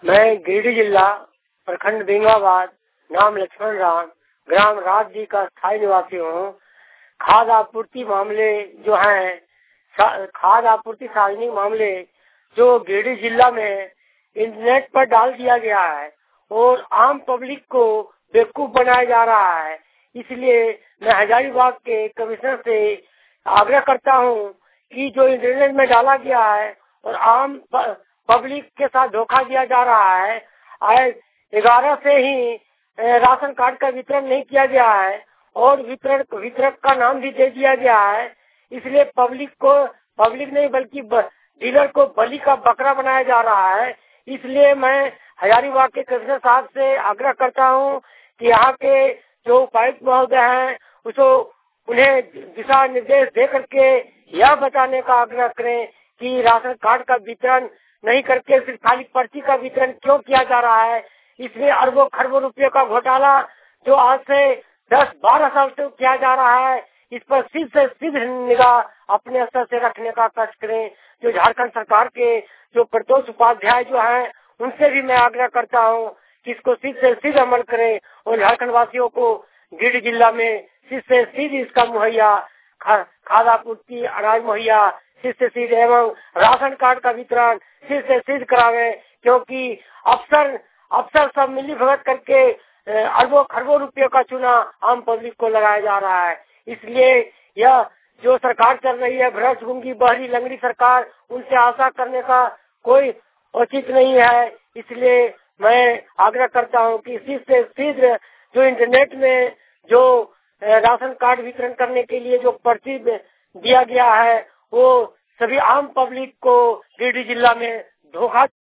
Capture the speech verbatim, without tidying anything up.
मैं गिरिडीह जिला प्रखंड बेंगाबाद, नाम लक्ष्मण राम, ग्राम राजदी का स्थायी निवासी हूँ। खाद्य आपूर्ति मामले जो हैं, खाद्य आपूर्ति सार्वजनिक मामले जो गिरिडीह जिला में इंटरनेट पर डाल दिया गया है और आम पब्लिक को बेवकूफ बनाया जा रहा है। इसलिए मैं हजारीबाग के कमिश्नर से आग्रह करता हूँ कि जो इंटरनेट में डाला गया है और आम पब्लिक के साथ धोखा दिया जा रहा है। आज ग्यारह से ही राशन कार्ड का वितरण नहीं किया गया है और वितरण वितरक का नाम भी दे दिया गया है। इसलिए पब्लिक को पब्लिक नहीं बल्कि डीलर को बलि का बकरा बनाया जा रहा है। इसलिए मैं हजारीबाग के कमिश्नर साहब से आग्रह करता हूँ कि यहाँ के जो उपायुक्त महोदय हैं उसको उन्हें दिशा निर्देश दे करके यह बताने का आग्रह करें कि राशन कार्ड का वितरण नहीं करके सिर्फ खाली पर्ची का वितरण क्यों किया जा रहा है। इसमें अरबों खरबों रुपये का घोटाला जो आज से दस बारह साल से किया जा रहा है, इस पर सीध से सीध निगाह अपने स्तर से रखने का कष्ट करें। जो झारखंड सरकार के जो प्रतोष उपाध्याय जो हैं उनसे भी मैं आग्रह करता हूँ कि इसको सीध से सीध अमल करें और झारखंड वासियों को गिरिडीह जिला में सीध से सीध इसका मुहैया खाद्य आपूर्ति अनाज मुहैया सीध से सीध एवं राशन कार्ड का वितरण सीध से सीध करावे, क्योंकि अफसर अफसर सब मिली भगत करके अरबों खरबों रुपयों का चूना आम पब्लिक को लगाया जा रहा है। इसलिए यह जो सरकार चल रही है भ्रष्ट गुंगी बहरी लंगड़ी सरकार, उनसे आशा करने का कोई उचित नहीं है। इसलिए मैं आग्रह करता हूं कि सीध से सीध जो इंटरनेट में जो राशन कार्ड वितरण करने के लिए जो पर्ची दिया गया है वो सभी आम पब्लिक को गिरिडीह जिला में धोखा